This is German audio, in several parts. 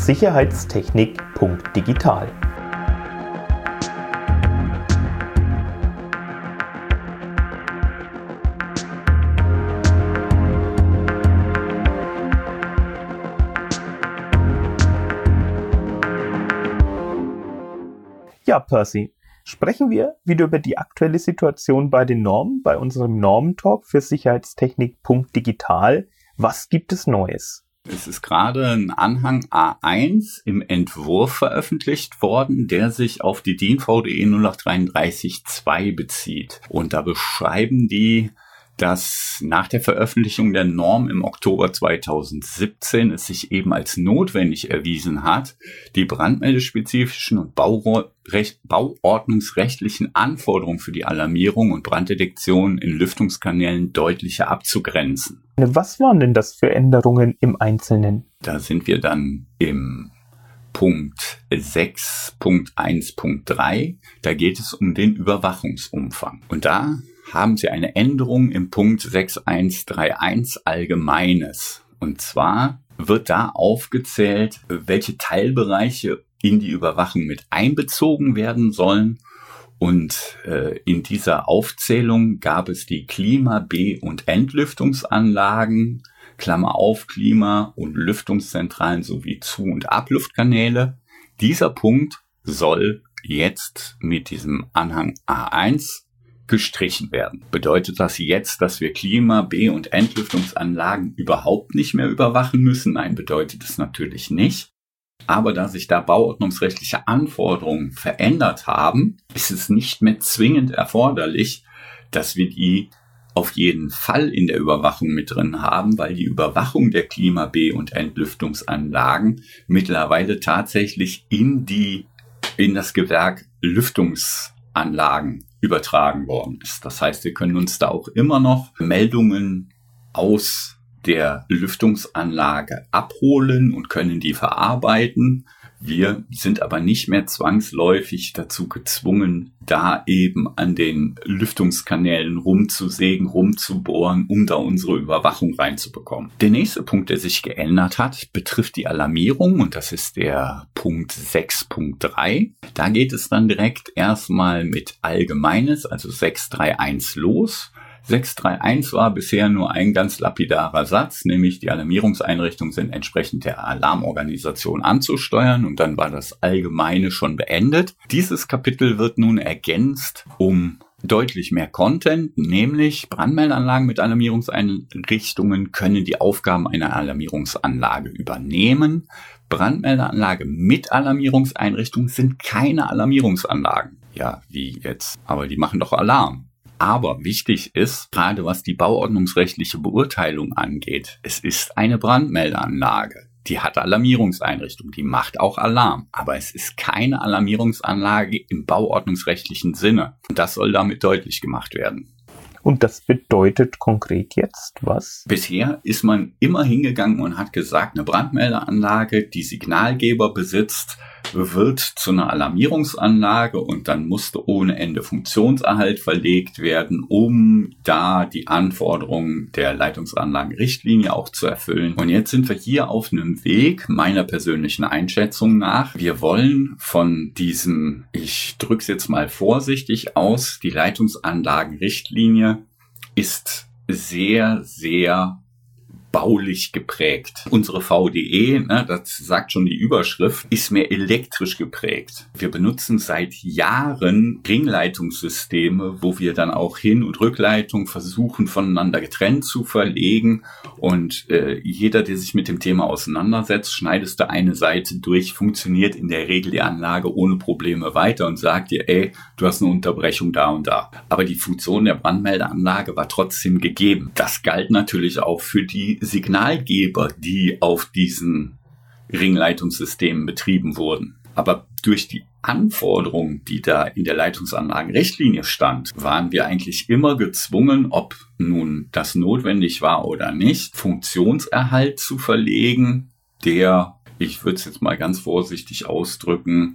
sicherheitstechnik.digital. Ja, Percy, sprechen wir wieder über die aktuelle Situation bei den Normen, bei unserem Normentalk für sicherheitstechnik.digital. Was gibt es Neues? Es ist gerade ein Anhang A1 im Entwurf veröffentlicht worden, der sich auf die DIN VDE 0833-2 bezieht. Und da beschreiben die, dass nach der Veröffentlichung der Norm im Oktober 2017 es sich eben als notwendig erwiesen hat, die brandmeldespezifischen und bauordnungsrechtlichen Anforderungen für die Alarmierung und Branddetektion in Lüftungskanälen deutlicher abzugrenzen. Was waren denn das für Änderungen im Einzelnen? Da sind wir dann im Punkt 6.1.3. Da geht es um den Überwachungsumfang. Und da haben Sie eine Änderung im Punkt 6131 Allgemeines. Und zwar wird da aufgezählt, welche Teilbereiche in die Überwachung mit einbezogen werden sollen. Und in dieser Aufzählung gab es die Klima-, B- und Entlüftungsanlagen, Klammer auf, Klima- und Lüftungszentralen sowie Zu- und Abluftkanäle. Dieser Punkt soll jetzt mit diesem Anhang A1 gestrichen werden. Bedeutet das jetzt, dass wir Klima-, B- und Entlüftungsanlagen überhaupt nicht mehr überwachen müssen? Nein, bedeutet es natürlich nicht. Aber da sich da bauordnungsrechtliche Anforderungen verändert haben, ist es nicht mehr zwingend erforderlich, dass wir die auf jeden Fall in der Überwachung mit drin haben, weil die Überwachung der Klima-, B- und Entlüftungsanlagen mittlerweile tatsächlich in das Gewerk Lüftungsanlagen übertragen worden ist. Das heißt, wir können uns da auch immer noch Meldungen aus der Lüftungsanlage abholen und können die verarbeiten. Wir sind aber nicht mehr zwangsläufig dazu gezwungen, da eben an den Lüftungskanälen rumzusägen, rumzubohren, um da unsere Überwachung reinzubekommen. Der nächste Punkt, der sich geändert hat, betrifft die Alarmierung und das ist der Punkt 6.3. Da geht es dann direkt erstmal mit Allgemeines, also 631 los. 631 war bisher nur ein ganz lapidarer Satz, nämlich die Alarmierungseinrichtungen sind entsprechend der Alarmorganisation anzusteuern und dann war das Allgemeine schon beendet. Dieses Kapitel wird nun ergänzt um deutlich mehr Content, nämlich Brandmeldeanlagen mit Alarmierungseinrichtungen können die Aufgaben einer Alarmierungsanlage übernehmen. Brandmeldeanlage mit Alarmierungseinrichtungen sind keine Alarmierungsanlagen. Ja, wie jetzt? Aber die machen doch Alarm. Aber wichtig ist, gerade was die bauordnungsrechtliche Beurteilung angeht, es ist eine Brandmeldeanlage. Die hat Alarmierungseinrichtung, die macht auch Alarm. Aber es ist keine Alarmierungsanlage im bauordnungsrechtlichen Sinne. Und das soll damit deutlich gemacht werden. Und das bedeutet konkret jetzt was? Bisher ist man immer hingegangen und hat gesagt, eine Brandmeldeanlage, die Signalgeber besitzt, wird zu einer Alarmierungsanlage und dann musste ohne Ende Funktionserhalt verlegt werden, um da die Anforderungen der Leitungsanlagenrichtlinie auch zu erfüllen. Und jetzt sind wir hier auf einem Weg, meiner persönlichen Einschätzung nach. Wir wollen von diesem, ich drücke es jetzt mal vorsichtig aus, die Leitungsanlagenrichtlinie ist sehr, sehr baulich geprägt. Unsere VDE, das sagt schon die Überschrift, ist mehr elektrisch geprägt. Wir benutzen seit Jahren Ringleitungssysteme, wo wir dann auch Hin- und Rückleitung versuchen voneinander getrennt zu verlegen und jeder, der sich mit dem Thema auseinandersetzt, schneidest du eine Seite durch, funktioniert in der Regel die Anlage ohne Probleme weiter und sagt dir, ey, du hast eine Unterbrechung da und da. Aber die Funktion der Brandmeldeanlage war trotzdem gegeben. Das galt natürlich auch für die Signalgeber, die auf diesen Ringleitungssystemen betrieben wurden. Aber durch die Anforderungen, die da in der Leitungsanlagenrichtlinie stand, waren wir eigentlich immer gezwungen, ob nun das notwendig war oder nicht, Funktionserhalt zu verlegen, der, ich würde es jetzt mal ganz vorsichtig ausdrücken,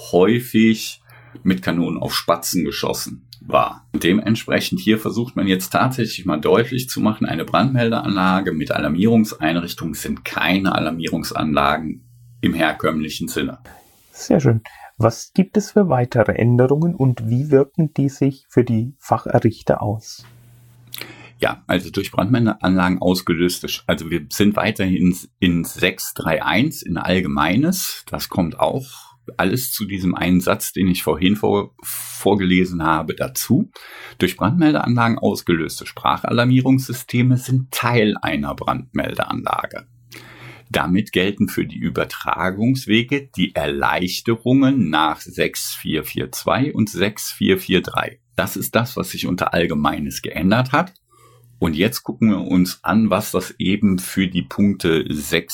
häufig mit Kanonen auf Spatzen geschossen war. Und dementsprechend hier versucht man jetzt tatsächlich mal deutlich zu machen, eine Brandmeldeanlage mit Alarmierungseinrichtungen sind keine Alarmierungsanlagen im herkömmlichen Sinne. Sehr schön. Was gibt es für weitere Änderungen und wie wirken die sich für die Facherrichter aus? Ja, also durch Brandmeldeanlagen ausgelöst. Also wir sind weiterhin in 631 in Allgemeines. Das kommt auch alles zu diesem einen Satz, den ich vorhin vorgelesen habe, dazu. Durch Brandmeldeanlagen ausgelöste Sprachalarmierungssysteme sind Teil einer Brandmeldeanlage. Damit gelten für die Übertragungswege die Erleichterungen nach 6442 und 6443. Das ist das, was sich unter Allgemeines geändert hat. Und jetzt gucken wir uns an, was das eben für die Punkte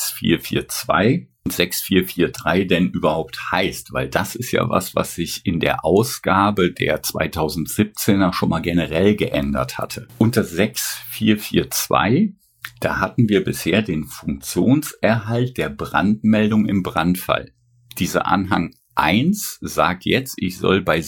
6442 und 6443 denn überhaupt heißt, weil das ist ja was sich in der Ausgabe der 2017er schon mal generell geändert hatte. Unter 6442, da hatten wir bisher den Funktionserhalt der Brandmeldung im Brandfall. Dieser Anhang 1 sagt jetzt, ich soll bei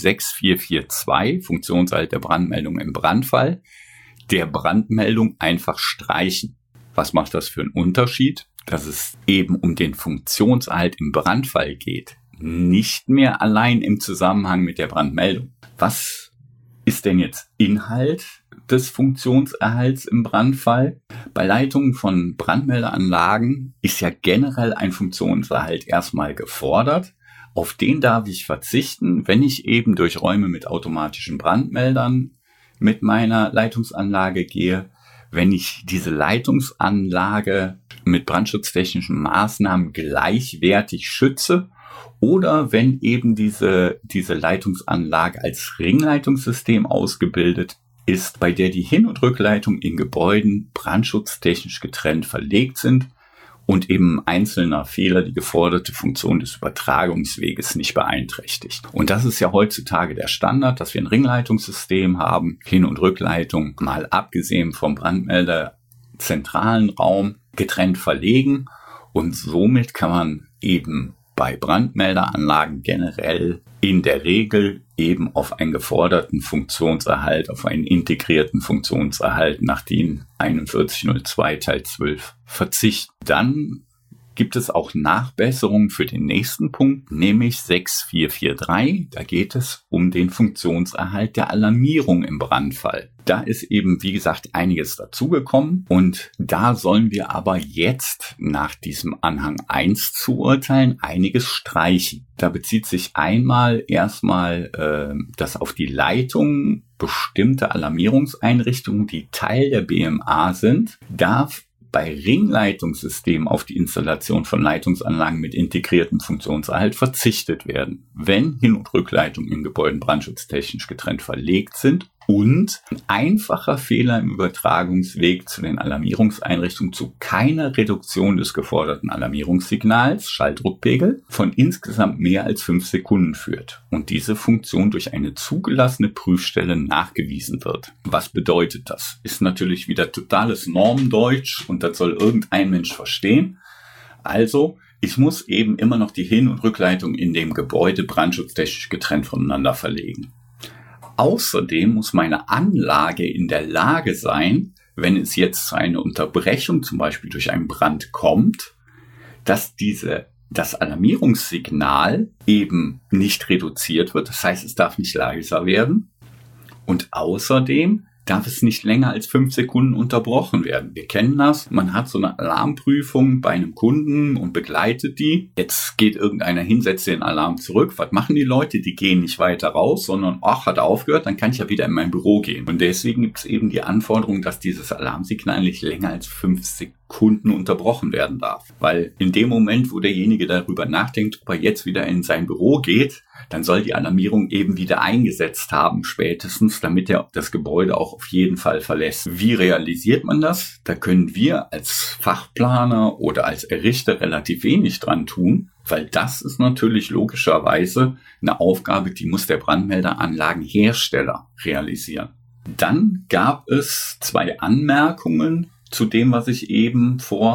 6442, Funktionserhalt der Brandmeldung im Brandfall, der Brandmeldung einfach streichen. Was macht das für einen Unterschied? Dass es eben um den Funktionserhalt im Brandfall geht, nicht mehr allein im Zusammenhang mit der Brandmeldung. Was ist denn jetzt Inhalt des Funktionserhalts im Brandfall? Bei Leitungen von Brandmeldeanlagen ist ja generell ein Funktionserhalt erstmal gefordert. Auf den darf ich verzichten, wenn ich eben durch Räume mit automatischen Brandmeldern mit meiner Leitungsanlage gehe, wenn ich diese Leitungsanlage mit brandschutztechnischen Maßnahmen gleichwertig schütze oder wenn eben diese Leitungsanlage als Ringleitungssystem ausgebildet ist, bei der die Hin- und Rückleitung in Gebäuden brandschutztechnisch getrennt verlegt sind und eben einzelner Fehler die geforderte Funktion des Übertragungsweges nicht beeinträchtigt. Und das ist ja heutzutage der Standard, dass wir ein Ringleitungssystem haben, Hin- und Rückleitung, mal abgesehen vom Brandmelder-zentralen Raum, getrennt verlegen. Und somit kann man eben bei Brandmelderanlagen generell in der Regel eben auf einen geforderten Funktionserhalt, auf einen integrierten Funktionserhalt nach DIN 4102 Teil 12 verzichten. Dann gibt es auch Nachbesserungen für den nächsten Punkt, nämlich 6443. Da geht es um den Funktionserhalt der Alarmierung im Brandfall. Da ist eben, wie gesagt, einiges dazugekommen und da sollen wir aber jetzt nach diesem Anhang 1 zu urteilen, einiges streichen. Da bezieht sich erstmal das auf die Leitung bestimmter Alarmierungseinrichtungen, die Teil der BMA sind, darf bei Ringleitungssystemen auf die Installation von Leitungsanlagen mit integriertem Funktionserhalt verzichtet werden, wenn Hin- und Rückleitung in Gebäuden brandschutztechnisch getrennt verlegt sind und ein einfacher Fehler im Übertragungsweg zu den Alarmierungseinrichtungen zu keiner Reduktion des geforderten Alarmierungssignals, Schalldruckpegel, von insgesamt mehr als 5 Sekunden führt und diese Funktion durch eine zugelassene Prüfstelle nachgewiesen wird. Was bedeutet das? Ist natürlich wieder totales Normendeutsch und das soll irgendein Mensch verstehen. Also, ich muss eben immer noch die Hin- und Rückleitung in dem Gebäude brandschutztechnisch getrennt voneinander verlegen. Außerdem muss meine Anlage in der Lage sein, wenn es jetzt zu einer Unterbrechung, zum Beispiel durch einen Brand kommt, dass das Alarmierungssignal eben nicht reduziert wird. Das heißt, es darf nicht leiser werden. Und außerdem darf es nicht länger als 5 Sekunden unterbrochen werden. Wir kennen das. Man hat so eine Alarmprüfung bei einem Kunden und begleitet die. Jetzt geht irgendeiner hin, setzt den Alarm zurück. Was machen die Leute? Die gehen nicht weiter raus, sondern, hat er aufgehört, dann kann ich ja wieder in mein Büro gehen. Und deswegen gibt es eben die Anforderung, dass dieses Alarmsignal nicht länger als 5 Sekunden unterbrochen werden darf. Weil in dem Moment, wo derjenige darüber nachdenkt, ob er jetzt wieder in sein Büro geht, dann soll die Alarmierung eben wieder eingesetzt haben, spätestens, damit er das Gebäude auch auf jeden Fall verlässt. Wie realisiert man das? Da können wir als Fachplaner oder als Errichter relativ wenig dran tun, weil das ist natürlich logischerweise eine Aufgabe, die muss der Brandmelderanlagenhersteller realisieren. Dann gab es 2 Anmerkungen zu dem, was ich eben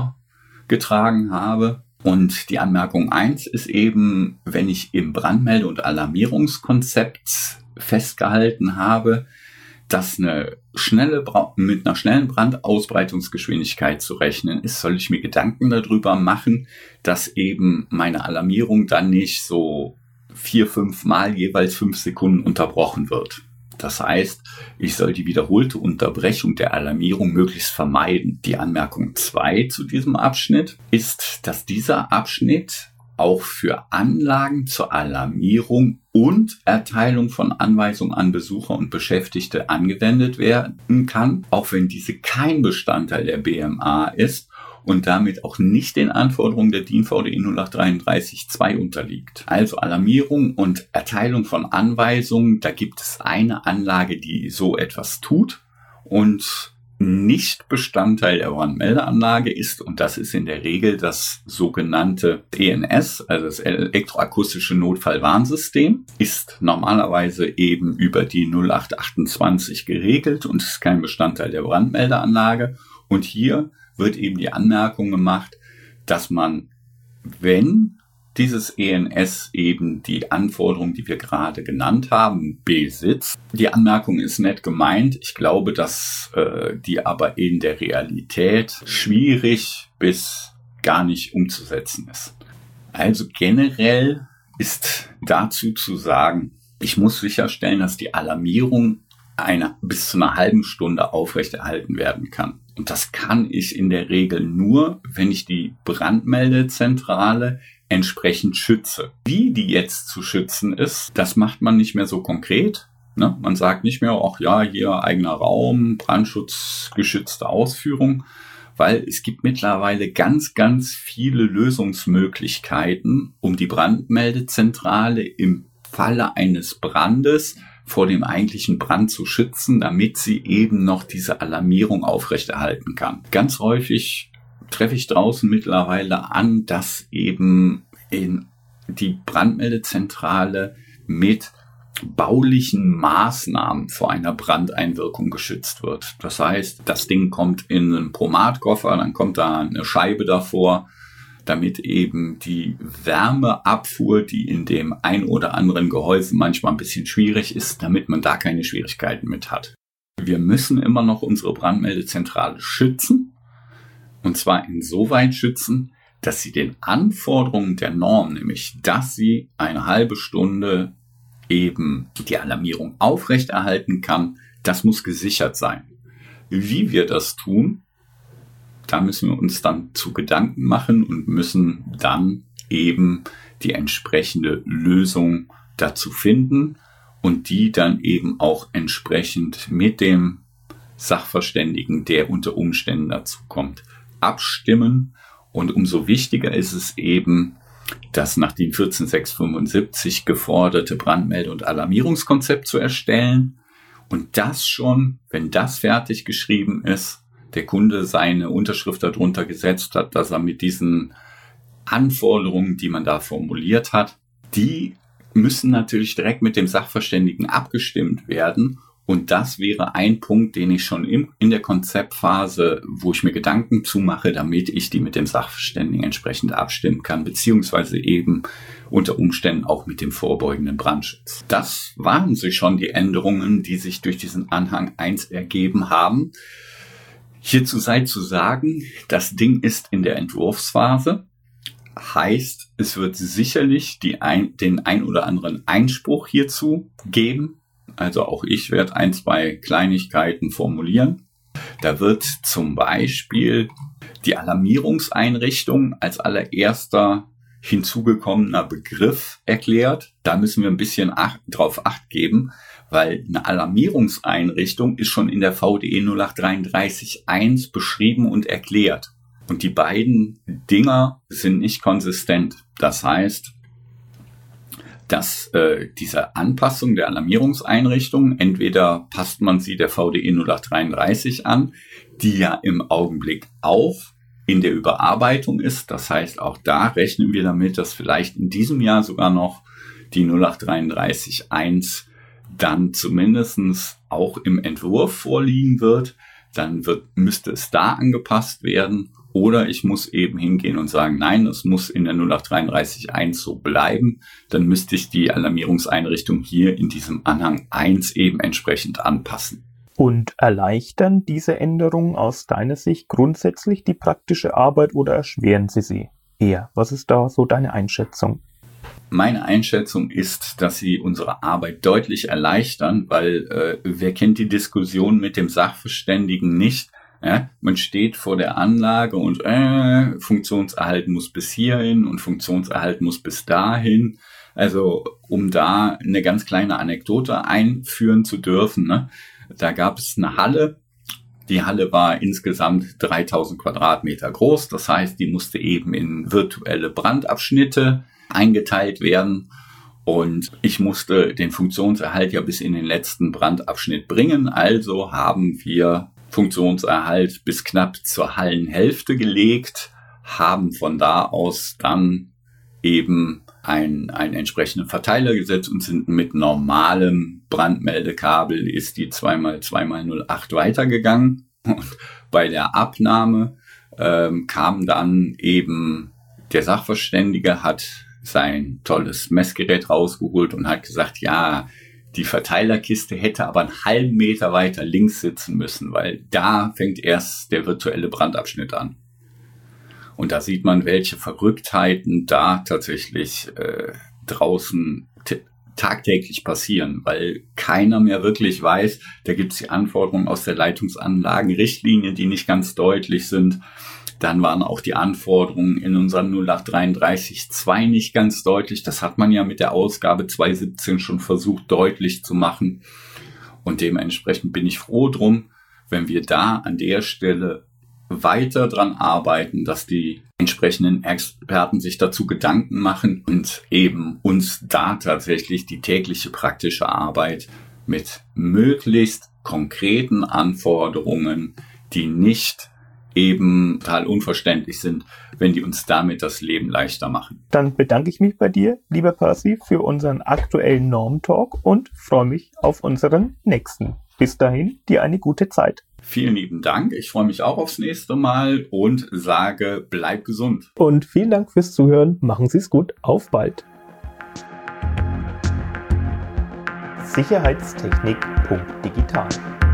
vorgetragen habe. Und die Anmerkung 1 ist eben, wenn ich im Brandmelde- und Alarmierungskonzept festgehalten habe, dass eine mit einer schnellen Brandausbreitungsgeschwindigkeit zu rechnen ist, soll ich mir Gedanken darüber machen, dass eben meine Alarmierung dann nicht so 4-5 Mal jeweils 5 Sekunden unterbrochen wird. Das heißt, ich soll die wiederholte Unterbrechung der Alarmierung möglichst vermeiden. Die Anmerkung 2 zu diesem Abschnitt ist, dass dieser Abschnitt auch für Anlagen zur Alarmierung und Erteilung von Anweisungen an Besucher und Beschäftigte angewendet werden kann, auch wenn diese kein Bestandteil der BMA ist und damit auch nicht den Anforderungen der DIN VDE 0833-2 unterliegt. Also Alarmierung und Erteilung von Anweisungen, da gibt es eine Anlage, die so etwas tut und nicht Bestandteil der Brandmeldeanlage ist, und das ist in der Regel das sogenannte ENS, also das elektroakustische Notfallwarnsystem, ist normalerweise eben über die 0828 geregelt und ist kein Bestandteil der Brandmeldeanlage. Und hier wird eben die Anmerkung gemacht, dass man, wenn dieses ENS eben die Anforderungen, die wir gerade genannt haben, besitzt. Die Anmerkung ist nett gemeint. Ich glaube, dass die aber in der Realität schwierig bis gar nicht umzusetzen ist. Also generell ist dazu zu sagen, ich muss sicherstellen, dass die Alarmierung bis zu einer halben Stunde aufrechterhalten werden kann. Und das kann ich in der Regel nur, wenn ich die Brandmeldezentrale entsprechend schütze. Wie die jetzt zu schützen ist, das macht man nicht mehr so konkret. Ne? Man sagt nicht mehr, ach ja, hier eigener Raum, brandschutzgeschützte Ausführung, weil es gibt mittlerweile ganz, ganz viele Lösungsmöglichkeiten, um die Brandmeldezentrale im Falle eines Brandes vor dem eigentlichen Brand zu schützen, damit sie eben noch diese Alarmierung aufrechterhalten kann. Ganz häufig treffe ich draußen mittlerweile an, dass eben in die Brandmeldezentrale mit baulichen Maßnahmen vor einer Brandeinwirkung geschützt wird. Das heißt, das Ding kommt in einen Promatkoffer, dann kommt da eine Scheibe davor, damit eben die Wärmeabfuhr, die in dem ein oder anderen Gehäuse manchmal ein bisschen schwierig ist, damit man da keine Schwierigkeiten mit hat. Wir müssen immer noch unsere Brandmeldezentrale schützen. Und zwar insoweit schützen, dass sie den Anforderungen der Norm, nämlich dass sie eine halbe Stunde eben die Alarmierung aufrechterhalten kann, das muss gesichert sein. Wie wir das tun, da müssen wir uns dann zu Gedanken machen und müssen dann eben die entsprechende Lösung dazu finden und die dann eben auch entsprechend mit dem Sachverständigen, der unter Umständen dazu kommt, abstimmen. Und umso wichtiger ist es eben, das nach DIN 14675 geforderte Brandmelde- und Alarmierungskonzept zu erstellen. Und das schon, wenn das fertig geschrieben ist, der Kunde seine Unterschrift darunter gesetzt hat, dass er mit diesen Anforderungen, die man da formuliert hat, die müssen natürlich direkt mit dem Sachverständigen abgestimmt werden. Und das wäre ein Punkt, den ich schon in der Konzeptphase, wo ich mir Gedanken zumache, damit ich die mit dem Sachverständigen entsprechend abstimmen kann, beziehungsweise eben unter Umständen auch mit dem vorbeugenden Brandschutz. Das waren sie schon, die Änderungen, die sich durch diesen Anhang 1 ergeben haben. Hierzu sei zu sagen, das Ding ist in der Entwurfsphase. Heißt, es wird sicherlich den ein oder anderen Einspruch hierzu geben. Also auch ich werde 1-2 Kleinigkeiten formulieren. Da wird zum Beispiel die Alarmierungseinrichtung als allererster hinzugekommener Begriff erklärt. Da müssen wir ein bisschen drauf Acht geben, weil eine Alarmierungseinrichtung ist schon in der VDE 0833-1 beschrieben und erklärt. Und die beiden Dinger sind nicht konsistent. Das heißt, dass diese Anpassung der Alarmierungseinrichtung, entweder passt man sie der VDE 0833 an, die ja im Augenblick auch in der Überarbeitung ist. Das heißt, auch da rechnen wir damit, dass vielleicht in diesem Jahr sogar noch die 0833-1 dann zumindest auch im Entwurf vorliegen wird. Dann müsste es da angepasst werden. Oder ich muss eben hingehen und sagen, nein, es muss in der 0833-1 so bleiben. Dann müsste ich die Alarmierungseinrichtung hier in diesem Anhang 1 eben entsprechend anpassen. Und erleichtern diese Änderungen aus deiner Sicht grundsätzlich die praktische Arbeit oder erschweren sie eher? Was ist da so deine Einschätzung? Meine Einschätzung ist, dass sie unsere Arbeit deutlich erleichtern, weil wer kennt die Diskussion mit dem Sachverständigen nicht? Ja, man steht vor der Anlage und Funktionserhalt muss bis hierhin und Funktionserhalt muss bis dahin. Also um da eine ganz kleine Anekdote einführen zu dürfen, ne? Da gab es eine Halle. Die Halle war insgesamt 3000 Quadratmeter groß. Das heißt, die musste eben in virtuelle Brandabschnitte eingeteilt werden. Und ich musste den Funktionserhalt ja bis in den letzten Brandabschnitt bringen. Also haben wir Funktionserhalt bis knapp zur Hallenhälfte gelegt, haben von da aus dann eben einen entsprechenden Verteiler gesetzt und sind mit normalem Brandmeldekabel ist die 2x2x08 weitergegangen. Und bei der Abnahme kam dann eben der Sachverständige, hat sein tolles Messgerät rausgeholt und hat gesagt, ja, die Verteilerkiste hätte aber einen halben Meter weiter links sitzen müssen, weil da fängt erst der virtuelle Brandabschnitt an. Und da sieht man, welche Verrücktheiten da tatsächlich draußen tagtäglich passieren, weil keiner mehr wirklich weiß, da gibt es die Anforderungen aus der Leitungsanlagenrichtlinie, die nicht ganz deutlich sind. Dann waren auch die Anforderungen in unserem 0833-2 nicht ganz deutlich. Das hat man ja mit der Ausgabe 2.17 schon versucht deutlich zu machen. Und dementsprechend bin ich froh drum, wenn wir da an der Stelle weiter dran arbeiten, dass die entsprechenden Experten sich dazu Gedanken machen und eben uns da tatsächlich die tägliche praktische Arbeit mit möglichst konkreten Anforderungen, die nicht eben total unverständlich sind, wenn die uns damit das Leben leichter machen. Dann bedanke ich mich bei dir, lieber Percy, für unseren aktuellen Norm-Talk und freue mich auf unseren nächsten. Bis dahin, dir eine gute Zeit. Vielen lieben Dank. Ich freue mich auch aufs nächste Mal und sage, bleib gesund. Und vielen Dank fürs Zuhören. Machen Sie es gut. Auf bald. Sicherheitstechnik.digital